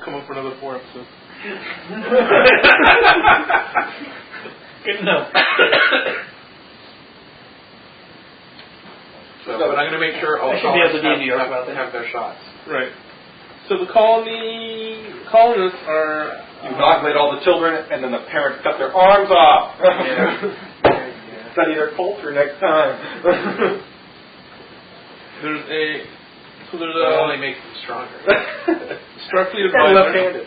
come up for another 4 episodes. Good to know. But I'm going to make sure all colonists have their shots. Right. So the colonists are... You inoculate all the children, and then the parents cut their arms off. Study their culture next time. That only makes them stronger. Starfleet advisor. Left-handed.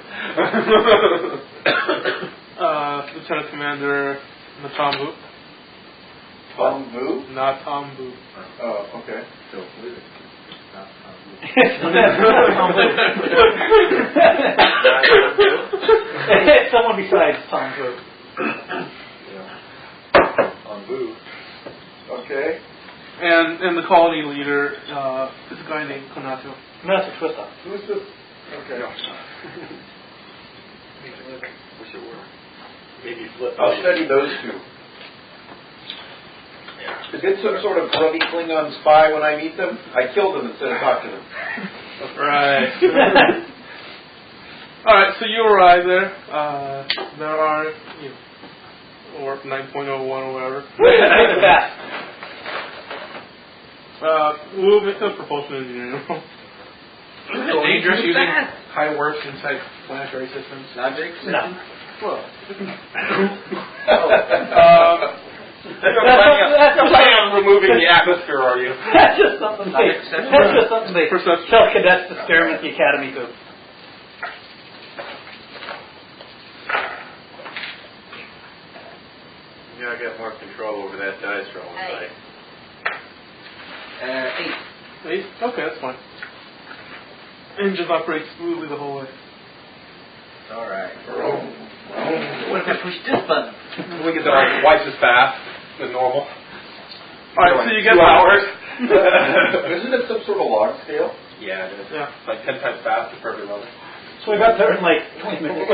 Lieutenant Commander Natambu. Tom Vu? Natambu. Oh, okay. Someone besides Tom Vu. Tom Vu. Okay. And the colony leader is a guy named Konato. That's a twist up. Who's this? Okay. Wish it were. Maybe flip. I'll study those two. Is it some sort of grubby Klingon spy when I meet them? I kill them instead of talk to them. Right. Alright, so you arrive there. There are, warp 9.01 or whatever. We'll make a propulsion engineering roll. Is it dangerous using high warps inside planetary systems? No. Well. That's a plan on removing the atmosphere, are you? That's just something they tell cadets to stare at the academy to. Yeah, I got more control over that dice roll. Hey. 8? Okay, that's fine. Engine operates smoothly the whole way. Alright. What if I push this button? We get there like twice as fast than normal. Alright, so you get 2 hours. Isn't it some sort of log scale? Yeah, it is. Yeah. It's like 10 times faster for every level. So we got there in like 20 minutes.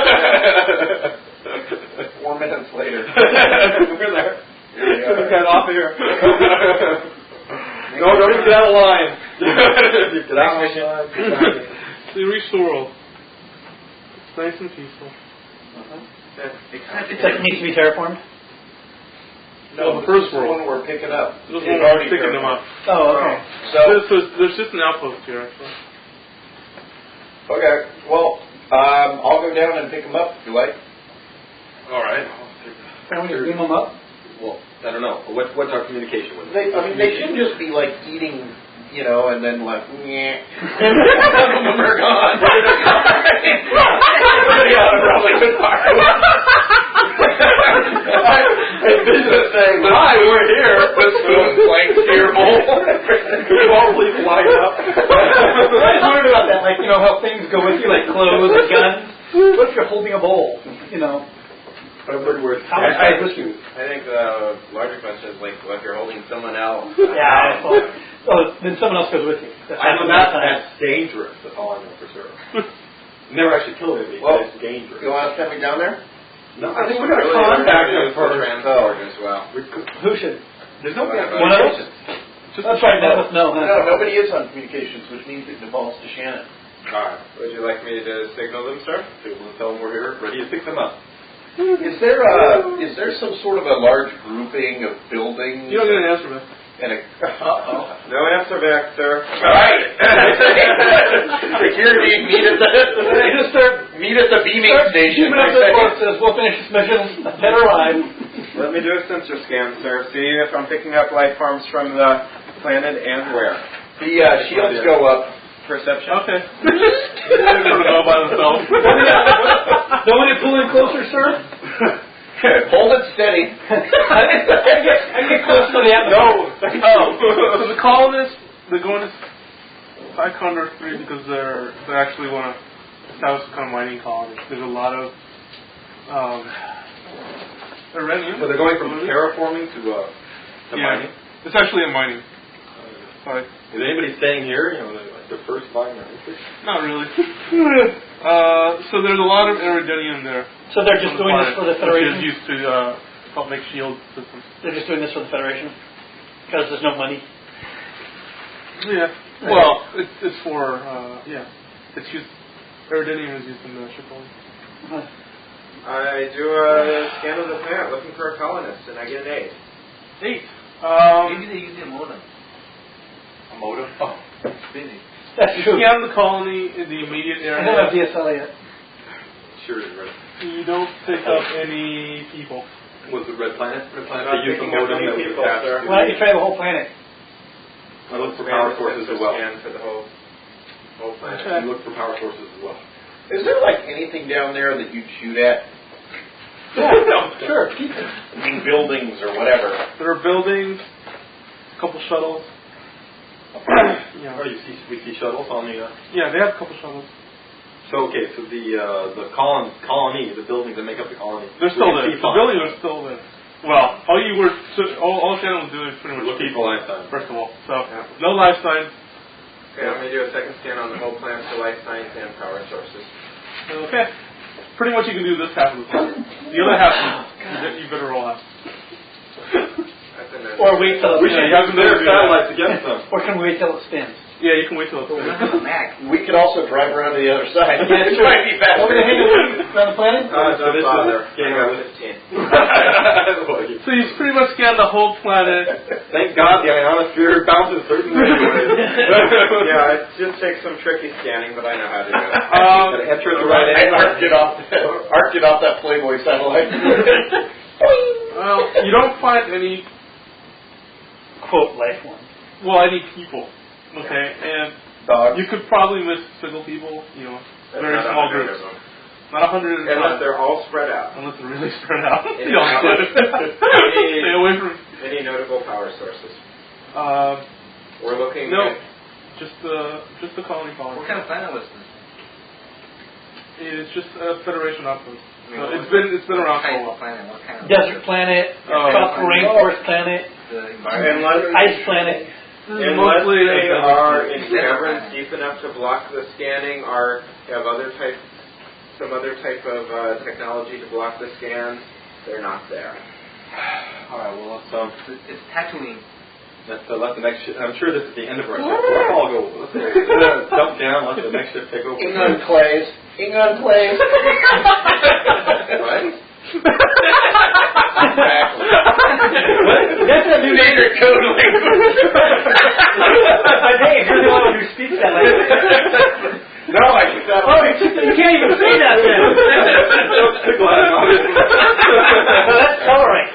4 minutes later. We're there. Yeah. We got off here. No, don't even get out of line. Get out of line. So you reach the world. It's nice and peaceful. It's like it needs to be terraformed? No, the first this is world. one we're picking up. This is one we're picking them up. Oh, okay. There's just an outpost here, actually. Okay, well, I'll go down and pick them up if you like. Alright. Can we just beam them up? Well, I don't know. What's our communication with them? They shouldn't just be like eating, and then like, yeah. Some of them are gone. Somebody ought to probably good part. I business saying, hi, we're here. This spoon's like your bowl. Could you all please line up? I was wondering about that, like, how things go with you, like clothes and guns. What if you're holding a bowl, How much I think the larger question is like, what if you're holding someone else? Yeah. Then someone else goes with you. That's dangerous. That's all I know for sure. Never actually killed anybody, but it's dangerous. You want to send me down there? No, I think we're going to contact them first. Transport as well. Who should? There's no One of us? That's right, none of us know. No, nobody is on communications, which means it devolves to Shannon. Alright. Would you like me to signal them, sir? We'll tell them we're here, ready to pick them up. Is there some sort of a large grouping of buildings? You don't get an answer, man. And No answer back, sir. Alright. Security, meet at the beaming station. Says we'll finish this mission. Dead or alive. Let me do a sensor scan, sir. See if I'm picking up life forms from the planet and where. The shields go up. Perception. Okay. They're going to go by themselves. Don't want to pull in closer, sir? Hold it steady. I get close to the atmosphere. So the colonists, they're going to Psychondor 3 because they actually want to establish some kind of mining colony. There's a lot of uranium. So they're going from terraforming to mining? It's actually a mining. Is anybody staying here? Diversifying their interest? Not really. So there's a lot of iridium there. So they're just doing this for the Federation? Which is used to help make shield systems. They're just doing this for the Federation? Because there's no money? Yeah. Well, it's for, it's used Iridium is used in the ship only. I do a scan of the planet looking for a colonist, and I get an 8. 8. Maybe they use a modem. A modem? Oh. Busy. That's You true. scan the colony in the immediate I don't have area. DSL yet. Sure is red. You don't pick up any people. Was it red planet? Red planet. Not They used the picking up modem any that was people, attached sir. to Why don't you try the whole planet? I look for power sources as well. Scan for the whole planet. Okay. I look for power sources as well. Is there like anything down there that you'd shoot at? Yeah, sure. Keep it. I mean, buildings or whatever. There are buildings, a couple shuttles. Oh, we see shuttles on the. Yeah, they have a couple shuttles. So the colony, the buildings that make up the colony. They're still there. The buildings are still there. Well, all Shannon was doing is pretty much look people lifetime. first of all. So no life signs. Okay, I'm going to do a second scan on the whole planet for life science and power sources. Okay. Pretty much you can do this half of the time. The other half, you better roll out. That's a nice. Or wait till it We should spins. have their satellites against them. Or can we wait till it spins? Yeah, you can wait till it's finished. On a Mac. We could also drive around to the other side. Yeah, It sure. might be faster. Over the hang around the planet? Don't this bother. is- I got 15. So you pretty much scan the whole planet. Thank God the ionosphere bounces certain ways. Yeah, it just takes some tricky scanning, but I know how to do it. Gotta enter at the right I angle. arced it off that Playboy satellite. Well, you don't find any, Quote, life one. any people. Okay, and Dogs. you could probably miss single people, That's very not small 100 groups. of them. Not 100 at a Unless time. they're all spread out. Unless they're really spread out. Any- You don't split it. Stay away from. Any notable power sources? We're looking No, at... just the colony. What kind of planet was this? It's just a Federation outpost. I mean, So it's been around for a What while. planet? What kind of Desert planet, tropical rainforest planet, The environment. Unless, ice planet. This is unless mostly they a- are in caverns deep enough to block the scanning or have some other type of technology to block the scans, they're not there. Alright, well, It's Tatooine. let's let the next ship. I'm sure this is the end of our ship. Let's all go. Let's dump down. Let the next ship take over. Ingon Clays. Ingon Clays. What? Exactly. That's a new name. Code language. But hey, you're the one who speaks that language. No, I took that Oh, you can't even say that then. Well, that's coloring.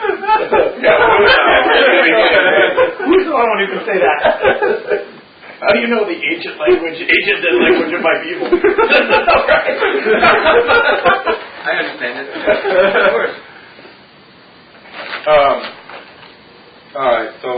Who's the one who can say that? How do you know the ancient language? Ancient dead language of my people. I understand it. Of course. Alright, so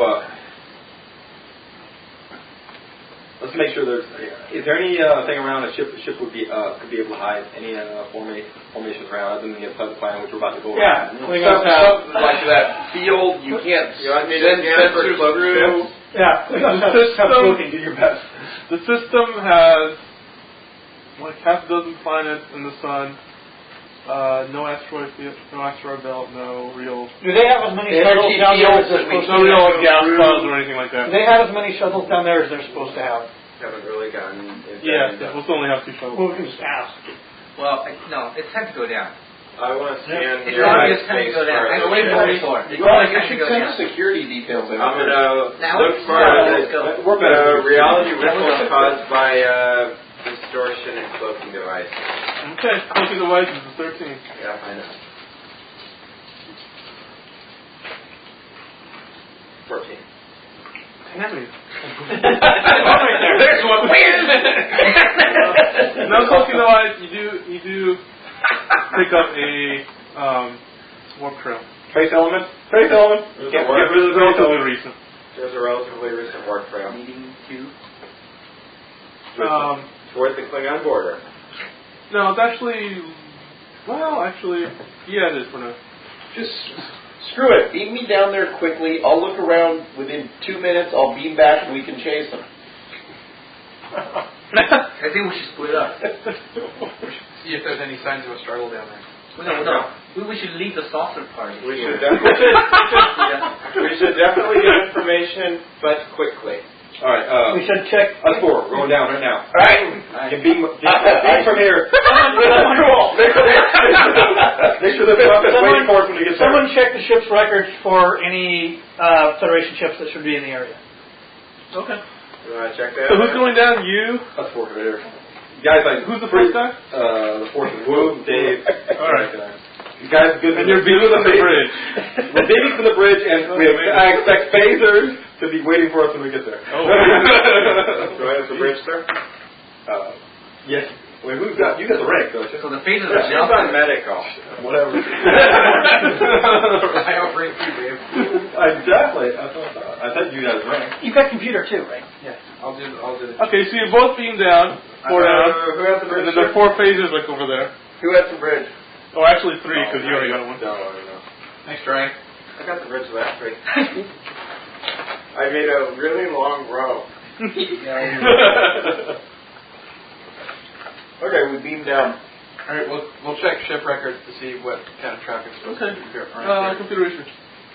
let's make sure there's. Is there any thing around a ship? The ship would be could be able to hide any formations around other than the outside of the planet, which we're about to go Yeah. around. Something like that field, you can't You want me to send scan for sensors cloak through. ships? Yeah. Have floating. Do your best. The system has like half a dozen planets in the sun. No asteroid belt. No real. Do they have as many Energy shuttles down there as they're fields, supposed No to real have? gas clouds or anything like Do that. they have as many shuttles down there as they're supposed to have? Haven't really gotten into Yeah, that. we'll only have 2 shuttles. Well, we can just ask. Well, no, it's time to go down. I want to scan It's nearby obvious time to space go down. for I'm waiting for other before. It's Well, only you time to should go send down. the security details in. I'm going to Now look it's for let's go. the reality ripples caused by distortion and cloaking device. Okay, cloaking devices is 13. Yeah, I know. 14. Damn it. There's one. No cloaking device. You do pick up a warp trail. Trace element. Trace element. There's Can't a warp- get rid of the trace Relatively element. recent. There's a relatively recent warp trail Meeting 2. towards the Klingon border. No, it's actually. Well, actually, yeah, it is for now. Just screw it. Beam me down there quickly. I'll look around within 2 minutes. I'll beam back and we can chase them. I think we should split up. See if there's any signs of a struggle down there. No. We should leave the saucer party. We should definitely get information, but quickly. All right. We should check. Us four, going down right now. All right. You can beam from here. Make sure there's nothing waiting for us when we get there. Someone check the ship's records for any Federation ships that should be in the area. Okay. You want to check that? So who's going down? You? Us four right here. Guys, like Who's the first guy? The fourth is Woo, Dave. All right. You guys, good. And you're beaming from the bridge. We're beaming from the bridge, and I expect phasers to be waiting for us when we get there. Oh. Do I have the bridge, sir? Yes. Wait, you got the rank, don't you? So the phases She's are on medical. Whatever. I outrank you, babe. I thought you guys rank. You've got computer too, right? Yeah, I'll do it. Okay, so you're both beamed down. Four down. Who has the bridge, And then sir? the 4 phasers like over there. Who has the bridge? Oh, actually 3 because you already got one. Thanks, Ryan. I got the bridge last week. I made a really long row. Okay, we beam down. All right, we'll check ship records to see what kind of traffic's supposed to be here. Computer research.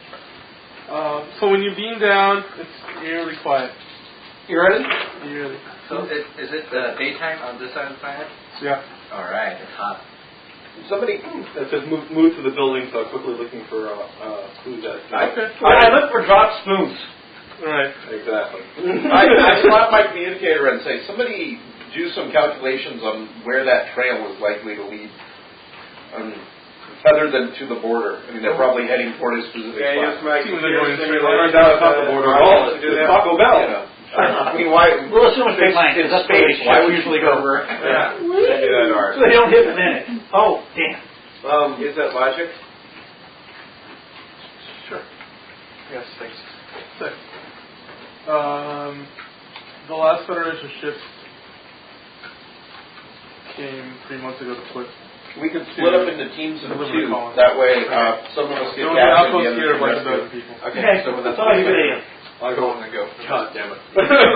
So when you beam down, it's eerily quiet. You ready? Eerily. So is it daytime on this side of the planet? Yeah. All right, it's hot. Somebody that says move to the building, so I'm quickly looking for who's that. Okay. I look for drop spoons. Right. Exactly. I slap my communicator and say, somebody do some calculations on where that trail is likely to lead. Other than to the border. I mean, they're probably heading toward a specific Yeah, use spot. my Seems like computer going straight simulator. line. It's not the border at all. To do It's that. Taco Bell. I mean, why? We'll assume it's straight line, because that's where space. they Why would usually you go. over? Yeah. Send you that art. So they don't hit the minute. Oh, damn. Is that logic? Sure. Yes, thanks. 6. The last Federation ship came 3 months ago to put. We could split up into teams of Deliver 2. the column. That way, some of us get There will be captured, outposts the here of like others a get dozen people. rescued. Okay, so that's that's all you do. I'll go. I go. God damn it.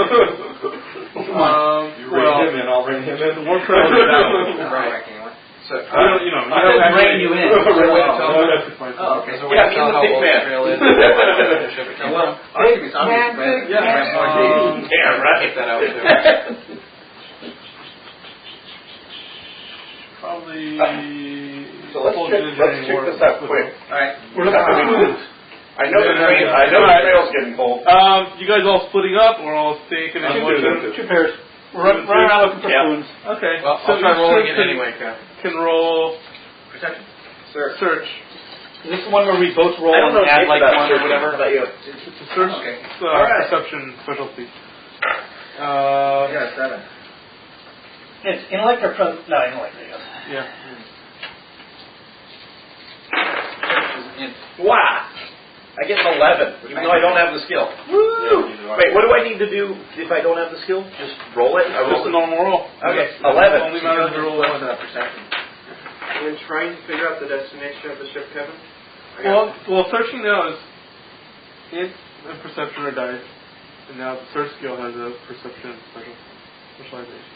You Bring him in, I'll bring him in. The warp trail is down. Right, anyone? So, You know, I said bring you in. That's fine. Oh, okay. so Yeah, me and the big man. trail is. Well, Artemis obviously. Yeah, right. Take that out too. Probably. So let's check this out quick. All right. We're looking for spoons. I know the trail's getting cold. You guys all splitting up or all taking it? Two pairs. We're running around looking for spoons. Okay. Well, so I'll try each rolling ship it anyway, Kev. can roll Perception. search. Is this the one where we both roll and add like one or whatever? It's a search Okay. perception specialty. Yeah, 7. It's intellect or no, intellect, I guess. Yeah. Wow! I get an 11, even though I don't have the skill. Woo! Wait, what do I need to do if I don't have the skill? Just roll it? It's just a normal roll. Okay, It 11. only matters if you roll one. Perception. In trying to figure out the destination of the ship, Kevin? I got Well, searching now is int and perception are dice, and now the search skill has a perception specialization.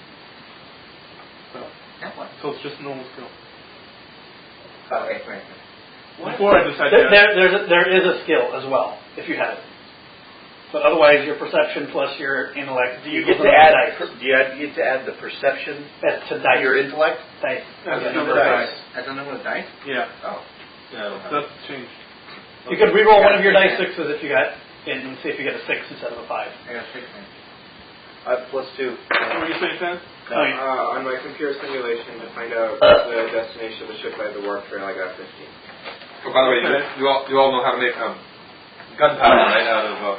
So it's just a normal skill. Oh, wait. Before I just had There is a skill as well, if you have it. But otherwise, your perception plus your intellect. Do you get to add? Do you get to add the perception That's to to dice. your intellect? Dice. As a As number of dice. As a number of dice? Yeah. Oh. That's changed. You could re-roll one of your dice 6s if you got, and see if you get a 6 instead of a 5. I got 6 then. +2. What were you saying, Sam? on my computer simulation to find out the destination of the ship by the warp trail, I got 15. Oh, by the way, you all know how to make gunpowder, right? Out of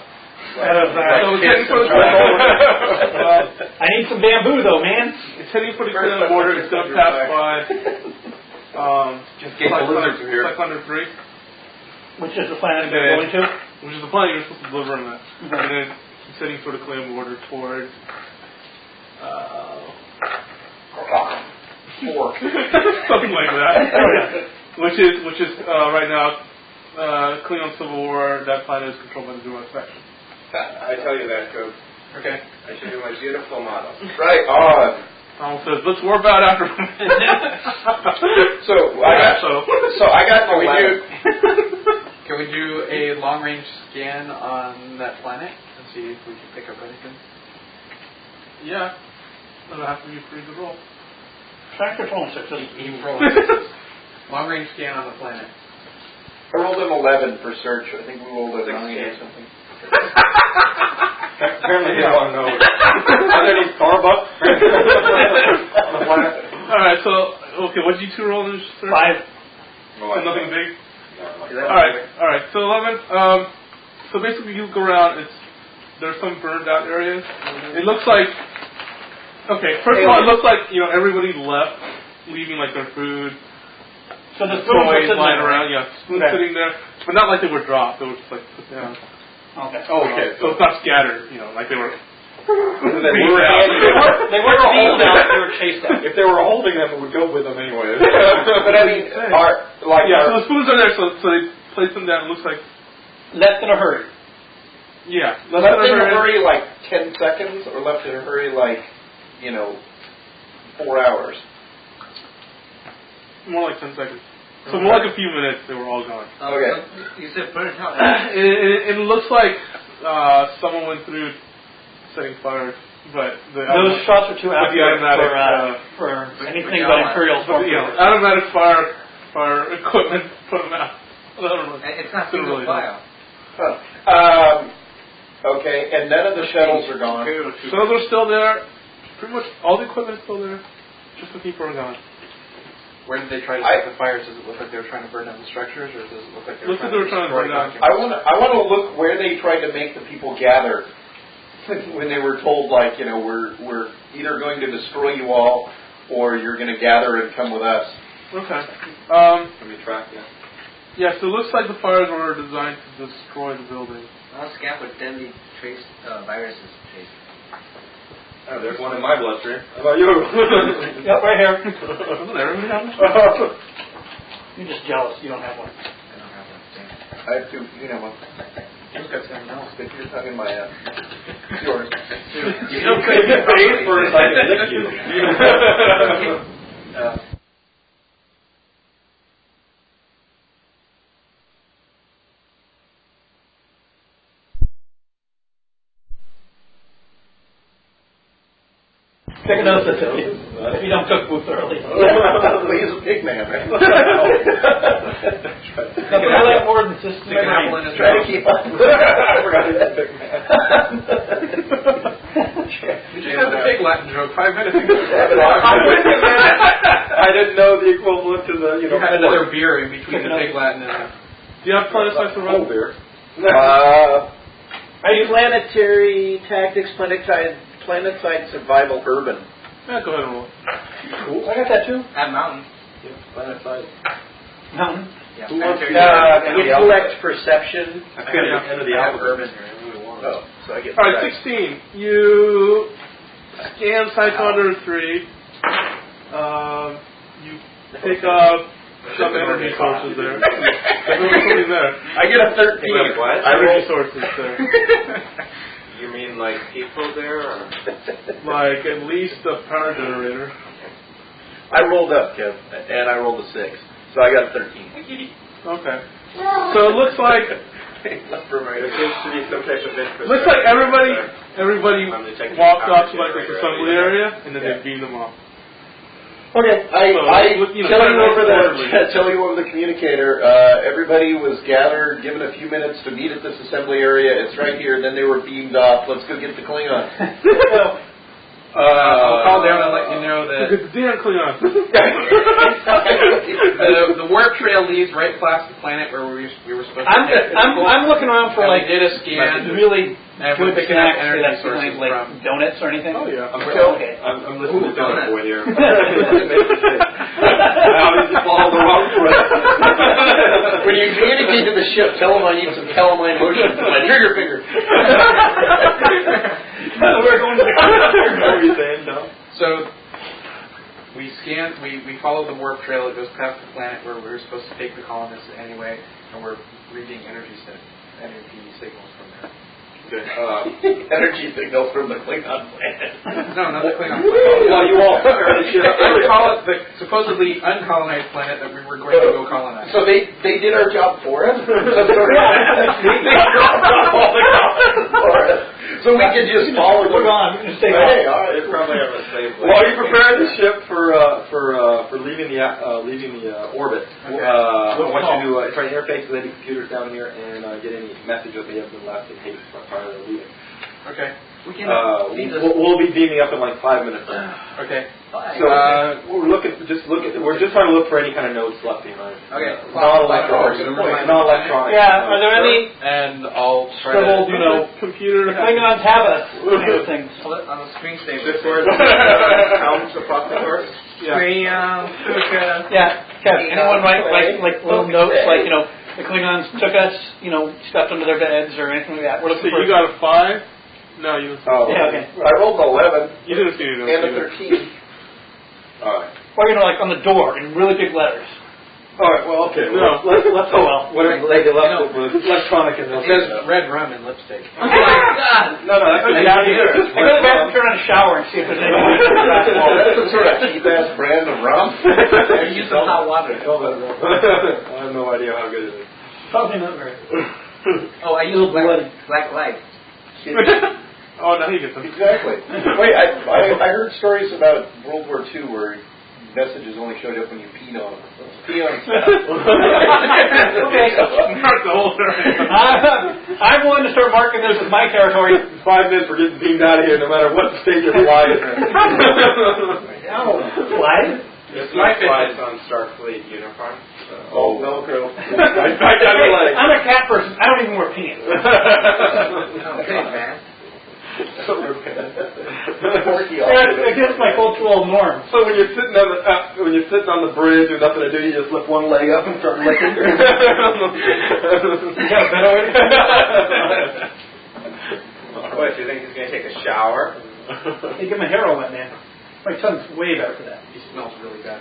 I need some bamboo though, man. It's heading for the clear border. It's going to pass by. Just get the lizards here. 503. Which is the planet you're going to? Which is the planet you're supposed to deliver on that. And then it's heading for the clear border toward. 4. Something like that. Which is right now, Klingon Civil War. That planet is controlled by the Zermatt faction. I tell you that, Coop. Okay. I show you my beautiful model. Right on. Donald says, "Let's warp out after." So I got Can we do a long range scan on that planet and see if we can pick up anything? Yeah. That'll have to be a pretty good roll. Tractor phone sixes. You roll sixes. Long range scan on the planet. I rolled an 11 for search. I think we rolled a 9 or something. Apparently they want to know. Are there any Starbucks on the planet? Alright, so, okay, what did you two roll in this search? 5. So nothing big? Alright, so 11. So basically you look around, there's some burned out areas. It looks like, okay, first of all, it looks like, everybody left, leaving like their food, So the spoons are toys sitting lying there. around, spoons sitting there, but not like they were dropped, they were just like put down. Okay. Oh, okay. So it's not scattered, like they were. They were They weren't beaten out, they were chased out. If they were holding them, it would go with them anyway. But I mean, so the spoons are there, so they place them down. It looks like Left in a hurry. left in a hurry like 10 seconds, or left in a hurry like, 4 hours? More like 10 seconds. So more like a few minutes, they were all gone. Okay. You said burn out. It looks like someone went through setting fire, but Those shots are too accurate automatic, for anything but Imperial stormtroopers. Automatic fire equipment put them out. It's not single file. Okay, and none of the shuttles are gone. Shuttles are still there. Pretty much all the equipment is still there. Just the people are gone. Where did they try to set the fires? Does it look like they were trying to burn down the structures, or does it look like they were Looks like trying they were trying to burn down. I want to look where they tried to make the people gather when they were told, like, we're either going to destroy you all, or you're going to gather and come with us. Okay. Let me track that. Yeah, so it looks like the fires were designed to destroy the building. I'll scan with deadly trace viruses. Trace. Oh, there's one in my bloodstream. How about you? Yep, right here. Doesn't everybody have one? You're just jealous you don't have one. I don't have one. Damn. I have two. You know one. Who's got something else? Stick your tongue in my ass. It's yours. You don't pay me paid for it, I can lick you. Take another certificate. If you don't cook food thoroughly. He's a pig man, right? Nothing really important, just Stick an apple in his Try to mouth. keep up. I forgot he's a pig man. We just had the pig Latin joke 5 minutes ago. I didn't know the equivalent to the, You had another beer in between the pig Latin and Do you have planetary survival? beer. Planetary tactics, planet-side survival, urban. Yeah, go ahead and roll. Cool. I got that too. At mountain. Planet side. Mountain. Yeah. Who wants Intellect, perception. I feel the end of the alphabet. Urban here. I really want. Oh, so I get Alright, 16. You scan Psychonder 3. You pick up some energy sources there. There's something there. I get a 13. Wait, what? Energy sources there. You mean like people there? Or? Like at least a power generator. I rolled up, Kev, and I rolled a 6. So I got a 13. Okay. So it looks like Left or right. There seems to be some type of infrastructure. looks like everybody I'm detecting walked power off to like this generator assembly idea. area and then they beamed them off. Okay, I tell you over the communicator. Everybody was gathered, given a few minutes to meet at this assembly area. It's right here. Then they were beamed off. Let's go get the Klingon. I'll call down and let you know that The damn Klingon. the warp trail leads right past the planet where we were supposed to. I'm looking around for And we like did a scan. really And good we're picking up snacks energy that's sources like from. donuts or anything. Oh yeah. I'm Okay. listening to Donut Boy here. How did you follow the wrong foot? When you communicate to the ship, tell them I need some calamine motion for my trigger finger. We're going to the What were you saying, Tom? So we scanned. We followed the warp trail. It goes past the planet where we were supposed to take the colonists anyway, and we're reading energy signals from there. Good. Energy signals from the Klingon planet. No, not the Klingon planet. Well, you all the supposedly uncolonized planet that we were going to go colonize. So they did our job for us. Some sort of- they dropped off all the colonists for us. So we could just follow Put them. on. We can just take Hey, off. all right. They probably have a slave. While you prepare the ship for leaving the orbit, I want you to try to interface with any computers down here and get any message that may have been left in haste prior to leaving. Okay. We can. We'll be beaming up in like 5 minutes. Okay. So we're just trying to look for any kind of notes left behind. Okay. Non-electronic. Yeah. Are there any And I'll try scribbled, to. computer. Klingons have us? Things. On the screensaver. Just where the helms across the course. Yeah. Kev, anyone write like little notes like the Klingons took us, stuffed under their beds or anything like that? We're looking So for. you got a 5? No, you didn't. Oh, Yeah, okay. I rolled an 11 You didn't see it. and a 13. All right. Or like on the door in really big letters. All right. Well, okay. No. Let's Oh well. whatever they left was electronic and It says red rum and lipstick. Oh my God! No, that's what Down here. I go to the bathroom, turn on a shower, and see if there's any. That's some sort of cheap-ass brand of rum. I use some hot water. I have no idea how good it is. Probably not very. Oh, I use black light. Oh, now you get them. Exactly. Wait, I heard stories about World War II where messages only showed up when you peed on them. Pee on stuff. Okay. Mark the whole story. I'm willing to start marking this as my territory. 5 minutes for getting beamed out of here, no matter what state you're flying in. What? This might flies on Starfleet uniform. Oh, Velcro. I got your leg. I'm a cat person. I don't even wear pants. Okay, man. That's against my cultural norms. So when you're sitting on the bridge with nothing to do, you just lift one leg up and start licking. You got a better way? What, do you think he's going to take a shower? Hey, get my hair all wet, man. My tongue's way better for that. He smells really bad.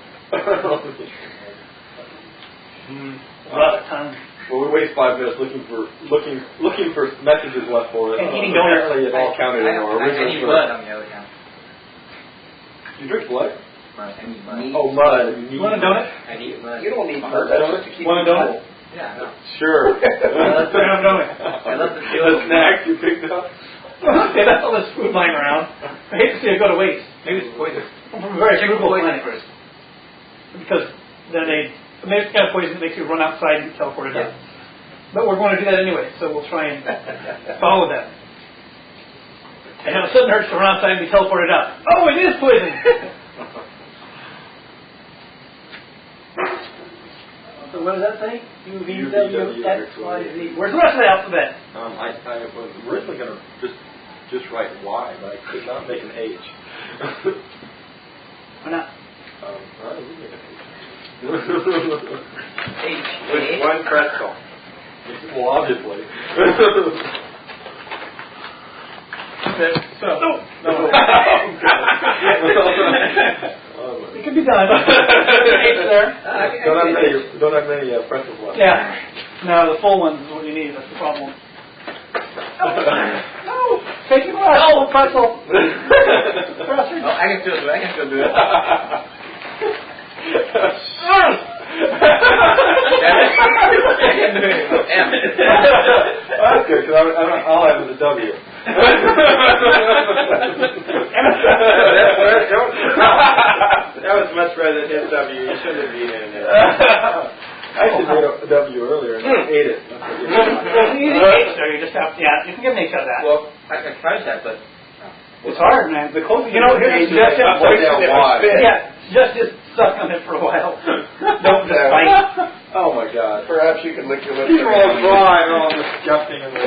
Rough tongue. Well, we waste 5 minutes looking for messages left for us. And eating donuts. Apparently, it all counted in our I original need script. blood on the other count. You drink blood? I need mud. Oh, mud. You want a donut? I need mud. You don't need mud. That's just to keep Want a you donut? cool. Yeah, no. Sure. Let's have a donut. I love the feel The of snacks you picked up? Okay, that's all this food lying around. I hate to see it go to waste. Maybe it's poison. I'm from a very Check frugal poison planet. first. Because then maybe it's the kind of poison that makes you run outside and teleport it up. But we're going to do that anyway, so we'll try and follow that. And have a sudden urge to run outside and be teleported out. Oh, it is poison! So what does that say? U, V, W, X, Y, Z. Where's the rest of the alphabet? I was originally going to just write Y, but I could not make an H. Why not? I would make an H. With one pretzel. Well, obviously. Okay, so. No. Oh, It can be done. H there. don't have many pretzels left. Yeah. No, the full ones is what you need. That's the problem. No. Take it away. Oh, pretzel. Oh, I can still do it. I can still do it. M. That's good, because all I have is a W. That was much better than his W. You shouldn't have beat it. I actually made a W earlier and I ate it. There's an easy H there. You just have, you can get an H out of that. Well, I can try that, but It's hard, man. The closer, here's a suggestion. Just suck on it for a while. Don't just bite. Oh my God. Perhaps you can lick your lips. People are dry and all disgusting and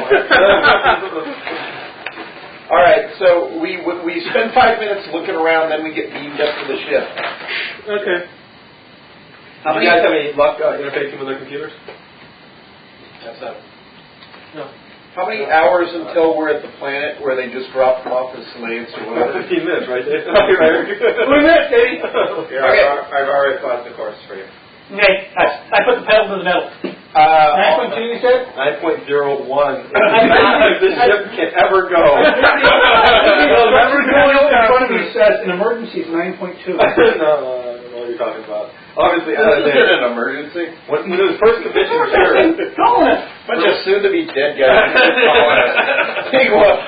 All right, so we spend 5 minutes looking around, then we get beamed up to the ship. Okay. Do you guys have any luck interfacing with the computers? That's up. No. How many hours until we're at the planet where they just drop them off as slaves or About whatever? 15 minutes, right, Dave? Right. 20 minutes, Katie. Here, Okay. I've already plotted the course for you. Okay, I put the pedal to the metal. 9.2, you said? 9.01. If this ship can ever go. Every in front of me says an emergency is 9.2. No, what you're talking about. Obviously, This isn't an emergency. when it was first commissioned, sure. Colonists! Bunch of soon-to-be dead guys. Big one.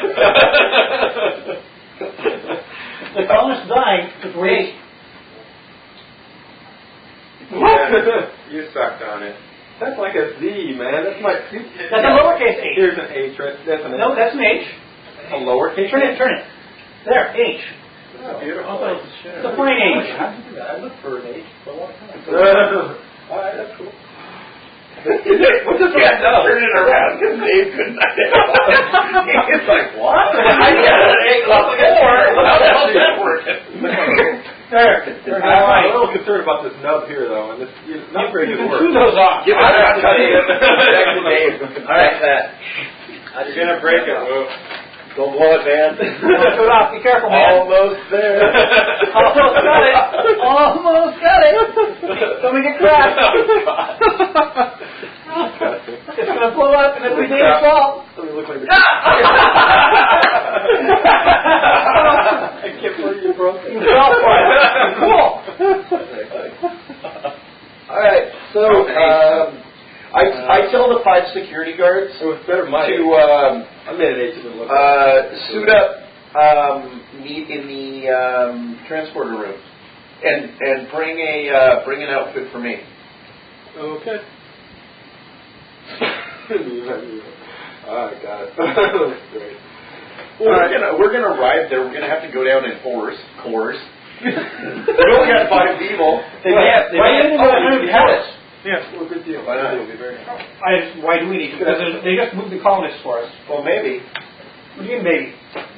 The colonists died because we're You sucked on it. That's like a Z, man. That's my. That's a lowercase h. Here's an H, right? That's an No, that's an H. a lowercase. Turn it. There, H. It's beautiful. It's a plain H. How did you do that? I looked for an H for a long time. All right, that's cool. What's this guy does? Turn it around because Dave couldn't identify. It's like, what? I got an egg off the floor. How the hell is that working? There. I'm a little concerned about this nub here, though, and this not very You good can work. chew those off. Give it a cut in. Back to Dave. All right, that. You're going to break it, Woo. Don't blow it, man. Don't chew it off. Be careful, man. Almost there. Almost got it. Almost got it. Don't make it crack. It's going to blow up and it'll be Dave's fault. Doesn't look like I can't believe you broke it. You fell for it. Cool. All right, so I tell the 5 security guards it was better my to I made an H and look. suit up, meet in the transporter room, and bring an outfit for me. Okay. I got it. That's great. Well, we're gonna arrive there. We're gonna have to go down in course. We only got 5 people. They have it. Yeah. Well, good deal. Why not? It'll be very nice. Why do we need to? Because they just moved the colonists for us. Well, maybe. What do you mean, baby?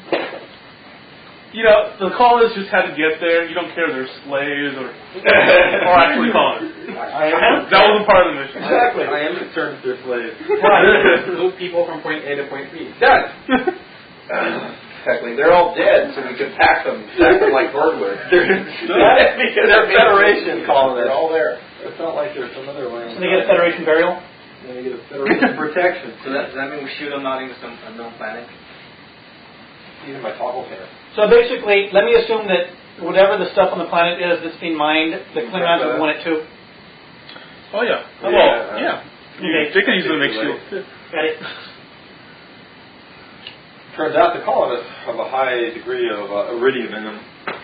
You know, the colonists just had to get there. You don't care if they're slaves or actually colonists. That wasn't part of the mission. Exactly. I am concerned if they're slaves. Move people from point A to point B. Done. Exactly. They're all dead, so we can pack them like hardware. Because they're Federation colonists. They're all there. It's not like there's some other land. So they get a Federation burial? They get a Federation protection. So does that mean we shoot them out into some unknown planet? Even my toggle hair. So basically, let me assume that whatever the stuff on the planet is that's being mined, the Klingons would want it too. Oh, yeah. Yeah. Well, yeah. They could use it to make shields, too. Got it? Turns out the colonists have a high degree of iridium in them.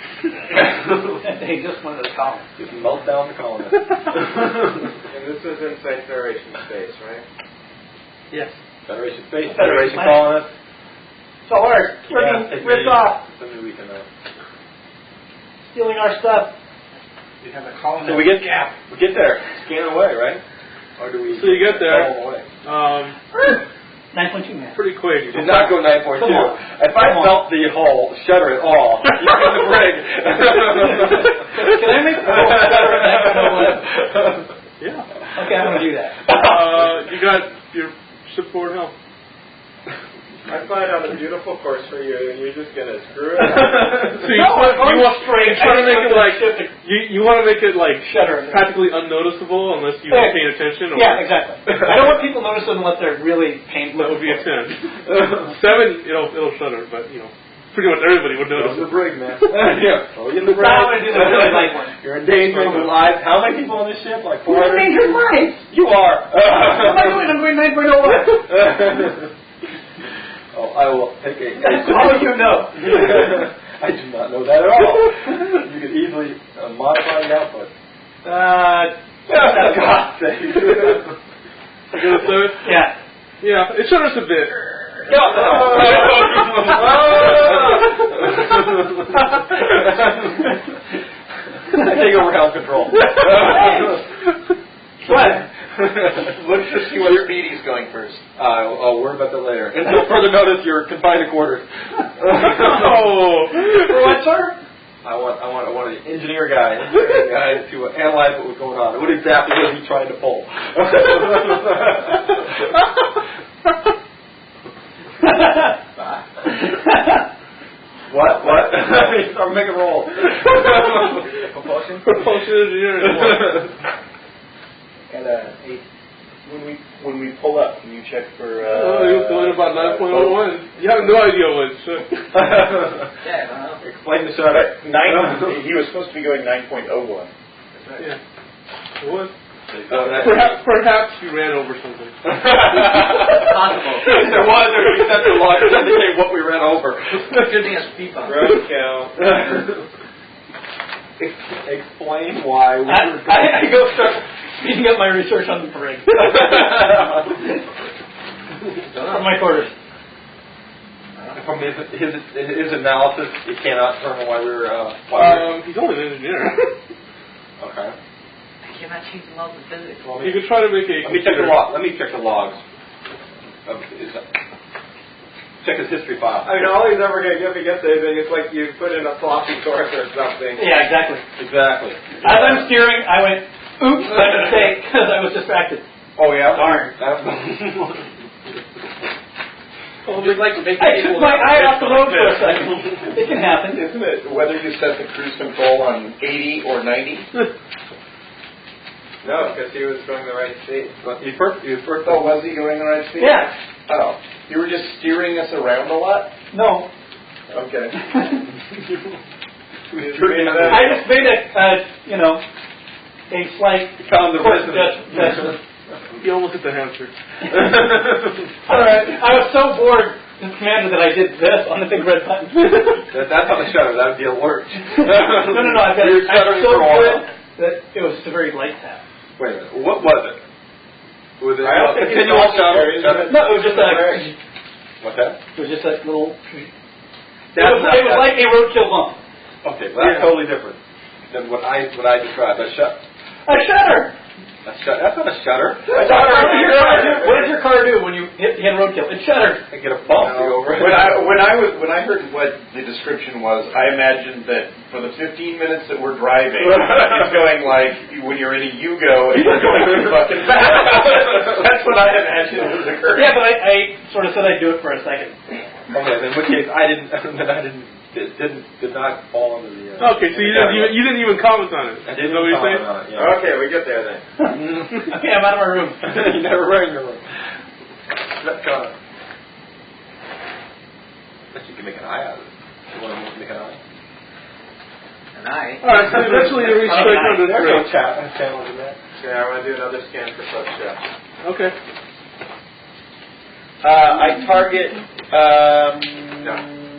They just wanted to call. Just melt down the colonists. And this is inside Federation space, right? Yes. Federation space, Federation Federation colonists. It's all ours. We're being ripped off. Something we can. Stealing our stuff. We have a colonist. So we get there, scan away, right? Or do we? So you get there. Follow away? 9.2 man. Pretty quick. Did not go 9.2. Come on. If I felt the hull shudder at all, you get the brig. Can I make the whole better at 9.1? Yeah. Okay, I'm going to do that. You got your shipboard help. I find out a beautiful course for you, and you're just going to screw it up. So you try to make it like you want to make it like Shutter. practically unnoticeable unless you're Yeah. paying attention. Or Yeah, exactly. I don't want people to notice it unless they're really paying. That would be a 10. 7, it'll shutter, but pretty much everybody would notice. The brig, man. Yeah. Throw you in the brig. Now I'm going to do the really light one. You're endangering the lives. How many people on this ship? Like 400? Who's endangering lives? You are. What am I doing? I'm going 9.01. Oh, I will take a. That's all you know. I do not know that at all. You could easily modify the output. For God's sake. I got a 7? Yeah. Yeah, it shudders a bit. I take over helm control. What? Let's just see what Speedy's going first. I'll worry about that later. Until further notice, you're confined to quarters. Oh, For what, sir? I want an engineer guy to analyze what was going on. What exactly was he trying to pull? What? I'm making a roll. Propulsion engineering. And when we pull up, can you check for? You're going about 9.01. You have no idea what it's. Yeah, Explain the shudder. 9. He was supposed to be going 9.01. Yeah. It was. Perhaps you ran over something. Possible. If there was, or we set the log to indicate what we ran over. Good thing it's speed bump. Roadkill. Explain why we were going. I go start speeding up my research on the parade. From my quarters. From his analysis, he cannot determine why we were. He's only an engineer. Okay. I cannot change the laws of physics. Well, You could try to make a. Let me check the log. Let me check the logs. Check his history file. I mean, all he's ever going to give against anything is like you put in a floppy source or something. Yeah, exactly. Exactly. As I'm steering, I went, oops, by mistake, because I was distracted. Oh yeah. Darn. Just like making I took my eye off the road for a second. It can happen. Isn't it whether you set the cruise control on 80 or 90? No, because he was going the right speed. He first. Oh, was he going the right speed? Yeah. Oh, you were just steering us around a lot? No. Okay. I just made a slight Found the course rhythm. judgment. You almost hit the hamster. All right. I was so bored in Commander that I did this on the big red button. That's on the shutter. That would be alert. No. I'm so good that it was just a very light tap. Wait a minute. What was it? Was it I don't think it's continual all shutter? scary. No, it was just a. What's that? It was just a little. It was like a roadkill bump. Okay, well, that's totally different than what I described. A shutter. That's not a shutter. What does your car do when you hit roadkill? It shutters. I get a bump to go over it. When I heard what the description was, I imagined that for the 15 minutes that we're driving, it's going like when you're in a Yugo and you're going too fucking fast. That's what I imagined was occurring. Yeah, but I sort of said I'd do it for a second. Okay, in which case did not fall under the. Okay, so you didn't even comment on it. I didn't know what you're saying. comment on it. Yeah. Okay, we get there then. Okay, I'm out of my room. You never were in your room. Bet you can make an eye out of it. You want to make an eye? An eye? Alright, so eventually you reach straight under the There's no screen. channel in that. Okay, I want to do another scan for such shit. Okay. I target. No.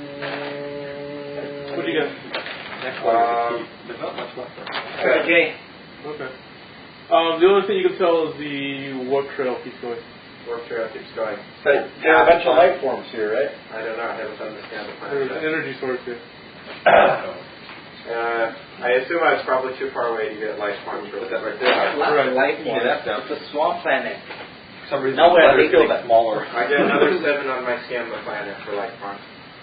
What do you got? Next one. There's not much left there. Okay. Okay. The only thing you can tell is the warp trail keeps going. Warp trail keeps going. But there are a bunch of life forms here, right? I don't know. I haven't done the scan to find There's an it. energy source here. I assume I was probably too far away to get life forms. Put that right there. Lots Right. of life You get that down. It's a swamp planet. For some reason, No, the letters they go getting back. smaller. I get another 7 on my scan of the planet for life forms.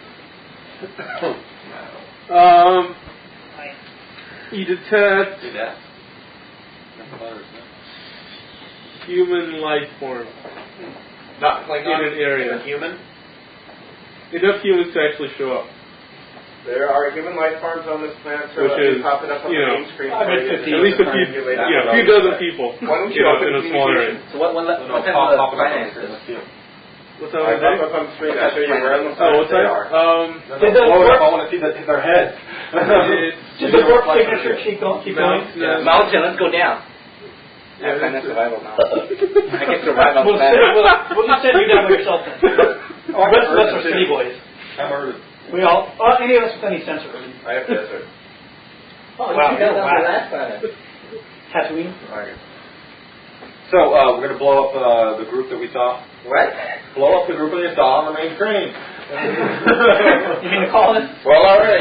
You detect Do that. That's the letters, no? human life form Not in Klingon. an area. Human. Enough humans to actually show up. There are human life forms on this planet, so Which let me is, pop it up on you the know, main screen. I for bet you. 50 At least a few, a few dozen people. Why don't you know, open in a small area. So what No, type pop of it up on planet the is screen. this? Let's see it. What's that I on pop up on the screen. I'll show you where on the Oh, planet what's they that? are. Did the Blow it up. I warp- want to see their head. Did the warp signature keep going? Mountain, let's go down. Yeah, I find that it's- survival now. I can survive on We'll the planet. just send you down by yourself then. The rest of us are city boys. I'm heard. We all, any of us with any sensor. I have desert. Oh, Wow, you got that's that the last planet. Tatooine. So we're going to blow up the group that we saw. What? Blow up the group that we saw on the main screen. You mean the colonists? Well, all right.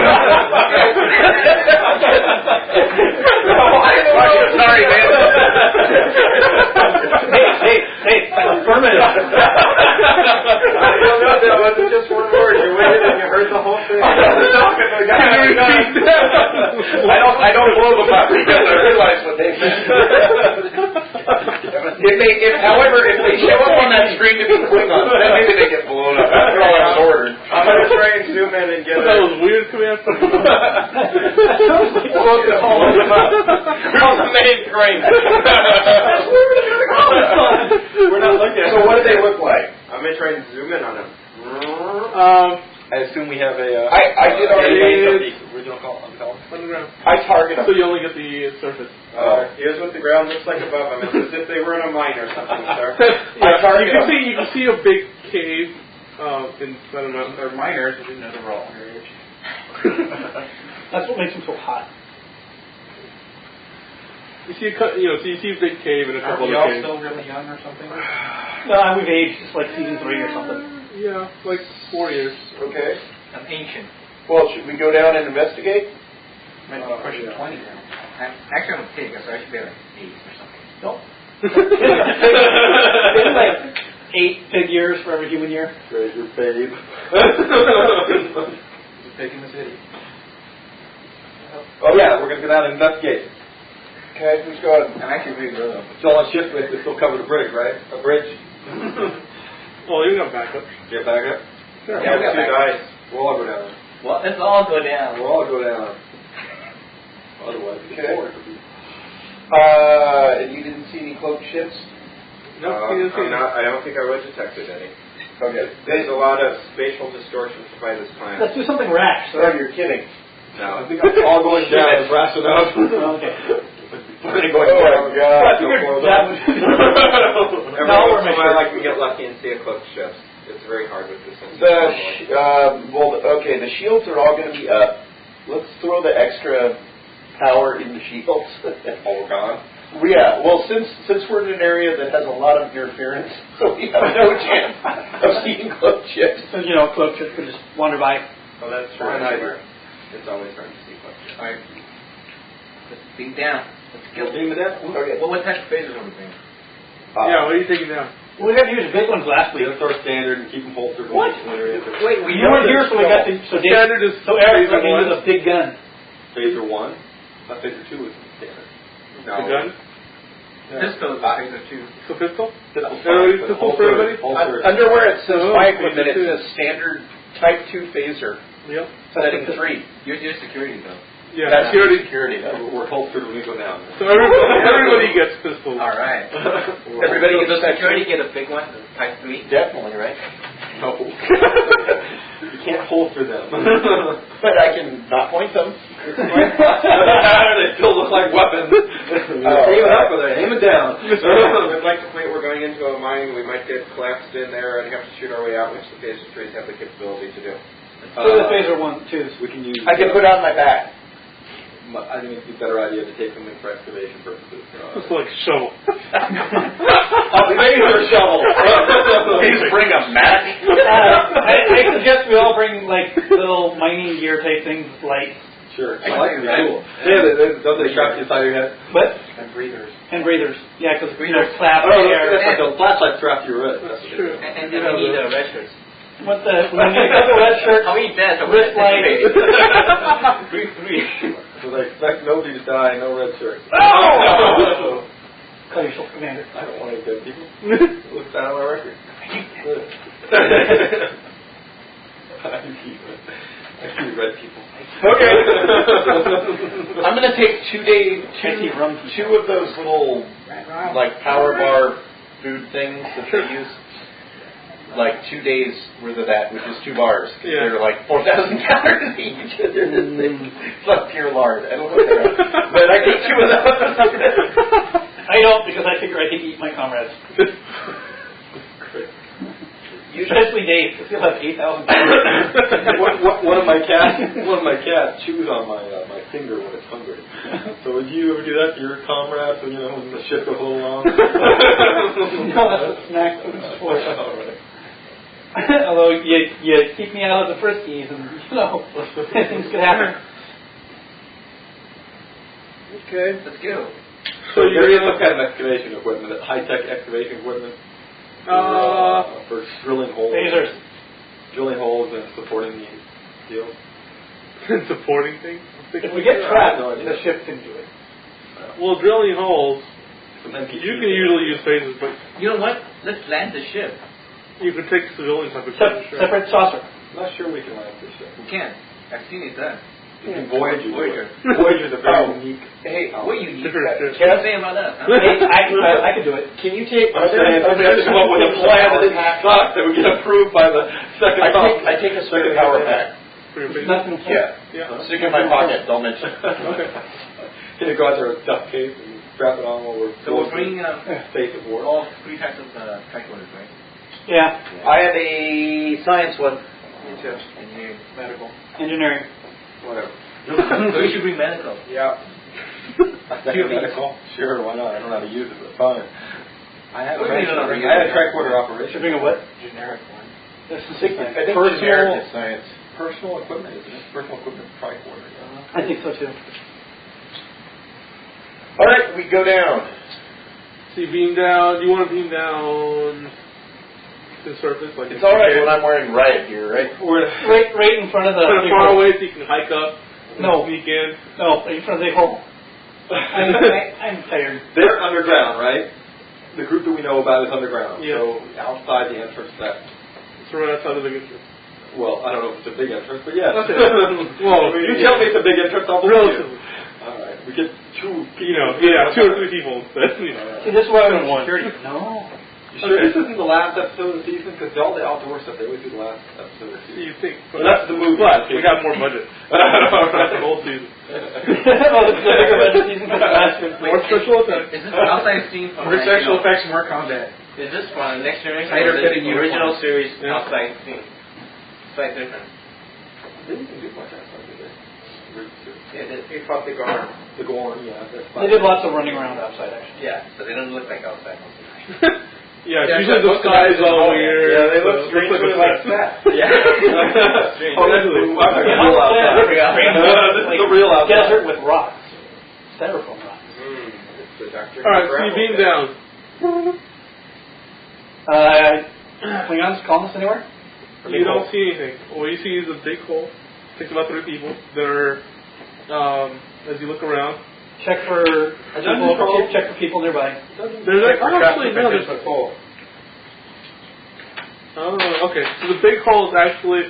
Sorry, man. Hey, affirmative. I don't know. That wasn't just one word. You waited and you heard the whole thing. I don't blow them up because I realize what they meant. However, if they show up on that screen to be Klingons, then maybe they get blown up. After all, I was ordered. I'm going to try and zoom in and get That it. was weird command from you. That sounds like Blow them up on the main screen. We're not looking at So what do they look like? I'm going to try and zoom in on them. I assume we have a. I did already database make of the original call. Let me ground. I target So them. you only get the surface. Here's what the ground looks like above them. It's as if they were in a mine or something, sir. Yeah, target them. you can see a big cave inside a mountain. They're miners. I didn't know they were all underage. That's what makes them so hot. You see so you see a big cave and a Are couple we other all caves. still really young or something? We've aged. It's like season 3 or something. Yeah, like 4 years. Okay. I'm ancient. Well, should we go down and investigate? Might be pushing 20 now. Actually, I'm a pig, so I should be like 8 or something. No. It's like 8 pig years for every human year. Treasure babe. Just pig in the city. Oh yeah, we're gonna go down and investigate. Okay, who's going? I'm actually really good though. It's all on ship with to still cover the bridge, right? A bridge. Oh, you got backup. Get back up. Sure. Yeah, we got 2 guys. We'll all go down. Well, let's all go down. We'll all go down. Otherwise, it's Okay. boring. And you didn't see any cloaked ships? No, I don't think I would have detected any. Okay. There's a lot of spatial distortions by this planet. Let's do something rash. Oh, you're kidding. I think I'm all going down and brassing up. Okay. We're going down. Oh, my God. I figured that would... Every No, once in a we're while I can get lucky and see a cloaked ship. It's very hard with this. The shields are all going to be up. Let's throw the extra power in the shields. All gone. Yeah, well, since we're in an area that has a lot of interference, so we have no chance of seeing cloaked ships. So, cloak ships could just wander by. Oh, that's true. It's always hard to see cloaked ships. Alright. Let's beam down. Let's kill Beam it down. Okay. Well, what type of phasers are we bringing? Yeah, what are you taking down? We had to use big ones last week. That's our standard and keep them holstered. What? Wait, You weren't here, so we got to... So Standard is Eric let phaser me one. use a big gun. Phaser 1. Not Phaser 2 is standard. The gun? Pistol is a phaser too. So pistol? Pistol for everybody? Under where it says Oh, my equipment, it phaser two. says standard Type 2 phaser, Yep. setting 3. You're security, though. Yeah, That's security. security. We're holstered when we go down. So everybody gets pistols. Alright. Everybody So gets does security security. get a big one? Type 3? Definitely, right? No. You can't holster them. But I can not point them. They still look like weapons. Aim it up or they're aiming down. I'd like to point we're going into a mine. We might get collapsed in there and have to shoot our way out, which the phaser trees have the capability to do. So the phaser 1, 2. We can use. I can put it on my back. I think it's a better idea to take them in for excavation purposes. It's like shovel. A phaser shovel. Please bring a match. I suggest we all bring, little mining gear type things, lights. Sure. I like it. Cool. Yeah, don't they strap you inside your head? But... And breathers. And breathers. Yeah, because, Breathers. slap Oh, air. it's like a flashlight strap to your wrist. That's True. And then we need red shirts. What the... When you got the red shirt, How many deaths? wrist light... Three. So they expect nobody to die, no red shirt. Oh! Call yourself commander. I don't want any dead people. Look down on my record. I see red people. Okay. I'm going to take 2 days, two of those little, power bar food things that they use. 2 days worth of that, which is 2 bars. Yeah. They're 4,000 calories each. They're this thing. It's like pure lard. I don't know what they are. But I take 2 of those. I don't, because I figure I can eat my comrades. Especially Dave, because he'll have 8,000 calories. One of my cats chews on my finger when it's hungry. So would you ever do that to your comrades when when the ship goes a little long? No, that's what snack food is for. All right. Although you keep me out of the friskies, and things could happen. Okay. Let's go. So there is some kind of excavation equipment, high-tech excavation equipment for drilling holes. Phasers. Drilling holes and supporting the deal. Supporting things? If we get trapped, no idea. the ship can do it. Well, drilling holes, Some NPC you can usually use phasers, but You know what? Let's land the ship. you can take civilians off the ship. Separate saucer. I'm not sure we can land this ship. We can. I've seen it done. You can Voyager. Voyager's a very unique. Hey, What you need? Different ship. Can't say about us. Huh? Hey, I could do it. can you take... I'm saying we have to come up with a plan that didn't suck, that we get approved by the second I take a second power pack. For your face? Nothing. Yeah. Stick in my pocket. Don't mention it. Okay. Can you go out there with a duct tape and strap it on while we're So we're bringing face of war? all 3 types of tricorders, right? Yeah. I have a science one. Me too. Engineering, medical, Engineering. whatever. So you should bring medical. Yeah. Medical? Sure, why not? I don't know how to use it, but fine. I had a What do you mean you don't know how to use it? tricorder Should operation. bring a what? Generic one. This is I think Generic is science. personal equipment, isn't it? Personal equipment tricorder. I think so too. All right, we go down. So you beam down. Do you want to beam down to the surface? Like It's all right when I'm wearing riot gear, right? Right in front of the. Kind of far away so you can hike up. No. Sneak in. No, in front of the hole. I'm tired. They're underground, right? The group that we know about is underground. Yeah. So outside the entrance, that. It's right outside of the big entrance. Well, I don't know if it's a big entrance, but yes. Okay. Well, you tell me it's a big entrance, I'll believe you. relatively. All right, we get 2 people. You know, yeah, 2 or 3 people instead. You know. See, this is why I One. want security. No. You sure this isn't the last episode of the season? Because all the outdoor stuff, they always do the last episode of the season. You think? Well, that's the movie. But we got more budget. That's the whole season. Oh, this is a bigger budget season for the last one. More special effects. Is this an outside scene from More special effects, more combat. Is this from the Next Generation? Tighter or is this fitting the original uniforms. series Yeah. outside scene? Slight difference. They didn't do much outside, did they? Yeah, He fought the Gorn. The Gorn, yeah. That's They did lots of running around outside, actually. yeah, but they don't look like outside most of the time. Yeah, Yeah, usually the most of sky it is is all all- weird. Yeah, they look so it strangely looks like a that. Yeah. Oh, that's the real outside. This is the real outside. Desert with rocks. Styrofoam rocks. It's the Dr. All right, so you beam down. Klingons calling us anywhere? You don't see anything. All you see is a big hole. Takes about 3 people. There are, as you look around, Check for people nearby. there's actually no. There's a hole. Oh, okay. So the big hole is actually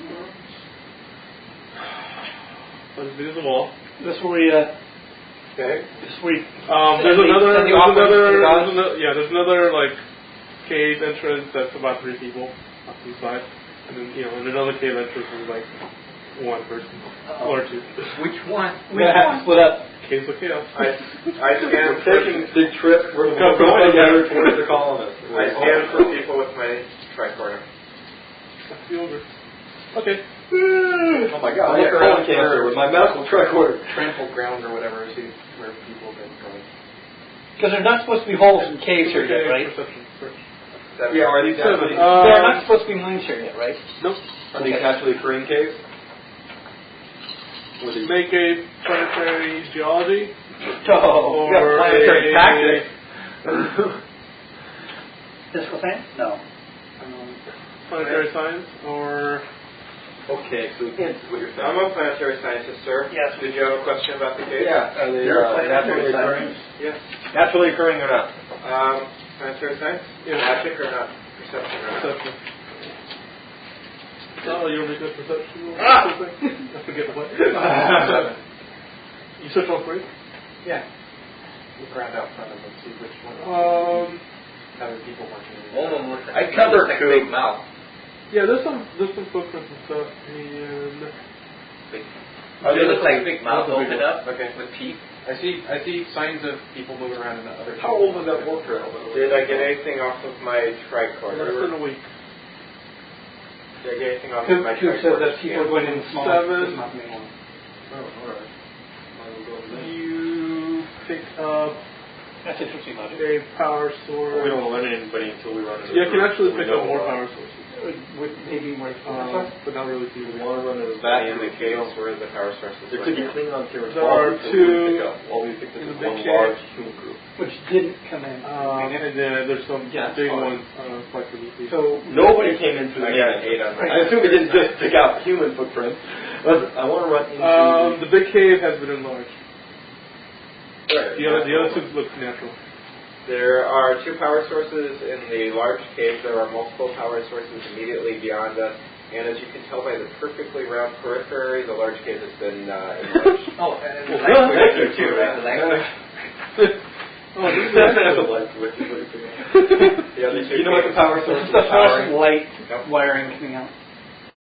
about as big as the wall. This is where we, Okay. this week. There's another like cave entrance that's about 3 people on the side, and then and another cave entrance is like 1 person or 2. Which one? We're gonna have to split up. Caves of chaos. I We're scanned taking a big trip. We're going together towards the colonists. I scanned for people with my tricorder. That's the ogre. Okay. Oh my God! I got colon cancer with my medical tricorder. Trampled ground or whatever is where people have been going. Because there's not supposed to be holes in caves here yet, right? Perception search. Yeah, are these 7. naturally, They're not supposed to be mines here yet, right? Nope. are these naturally occurring caves? Or these Make a planetary geology Oh, or planetary a tactics. physical science? No. planetary science or Okay, so it's what you're saying. I'm a planetary scientist, sir. Yes. Did you have a question about the case? Yeah, are they You're a naturally planetary occurring? Yes. Naturally occurring or not? Planetary science? Yeah. Magic or not? Perception or not? perception. Oh, you're really good perception. I forget what. You search all 3? Yeah. Look around out front of them, see which one. Other people working. One of them looks I like cover a Coop. big mouth. Yeah, there's some footprints and stuff, and They look like big mouth That's a big open one. up Okay. with teeth. I see signs of people moving around in the other. How old is that warp trail? Did I get anything off of my less tricorder? than a week. Did I get anything off of Coop my says tricorder? that people are going in small. 7. This is not the main one. Oh, all right. You pick up That's interesting logic. a power source. We don't want anybody until we run into You can the actually we pick know up more about. power sources, Would maybe more. but not really We people. want to run into Back that in the case where the power sources There were. could be Klingon here as There well. are people 2 we pick up. Well, we think this in is the big one cave. large human group. Which didn't come in. And then there's some Yeah, big fine. ones quite beneath you. So Nobody came in through I the got main an 8 on entrance. my. I assume we didn't just pick out human footprints. Listen, I want to run into The big cave has been enlarged. Right. The other 2 look natural. There are 2 power sources in the large cave. There are multiple power sources immediately beyond us. And as you can tell by the perfectly round periphery, the large cave has been enlarged. Oh, and the Well, light thank you, too. The light Oh, this is That's actually a light switch is what you're saying. The other 2 You know what the power source this is is the powering? first light Nope. wiring coming out.